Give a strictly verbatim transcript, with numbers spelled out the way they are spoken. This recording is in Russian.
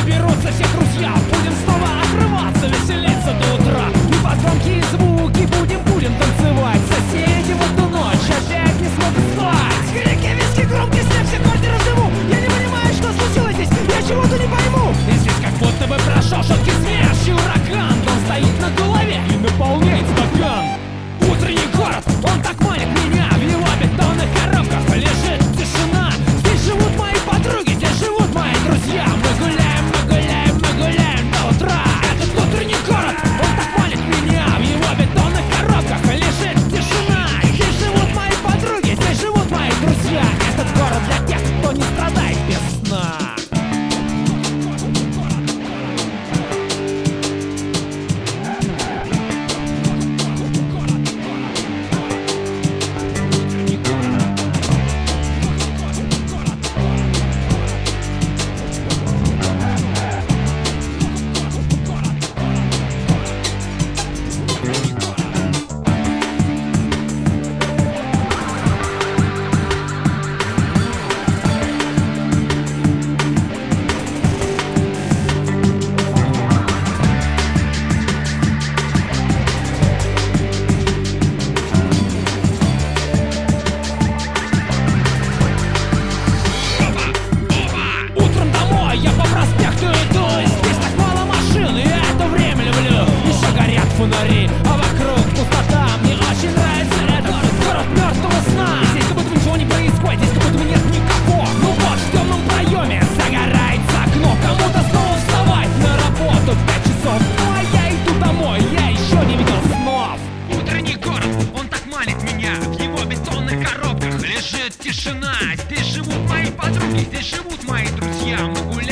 соберутся все друзья. Будем снова отрываться, веселиться до утра. И под громкие звуки будем, будем танцевать. Соседи в эту ночь опять не смогут спать. Крики, виски, громкий смех, все квартиры в дыму. Я не понимаю, что случилось здесь, я чего-то не пойму. И здесь как будто бы прошел жуткий смерч и ураган. Он стоит на голове и наполняет стакан. Утренний город, он так манит меня. В его бетонных коробках лежит тишина. Здесь живут мои подруги, здесь живут мои друзья. Мы гуляем, мы гуляем, мы гуляем до утра. Этот утренний город, он так манит меня. В его бетонных коробках лежит тишина. Здесь живут мои подруги, здесь живут мои друзья. Этот город для тех, кто не страдает без сна. Фонари, а вокруг пустота. Мне очень нравится этот город мертвого сна. Здесь как будто ничего не происходит, здесь как будто нет никого. Ну вот, в темном проеме загорается окно. Кому-то снова вставать на работу в пять часов. Ну а я иду домой, я еще не видел снов. Утренний город, он так манит меня. В его бетонных коробках лежит тишина. Здесь живут мои подруги, здесь живут мои друзья. Мы гуляем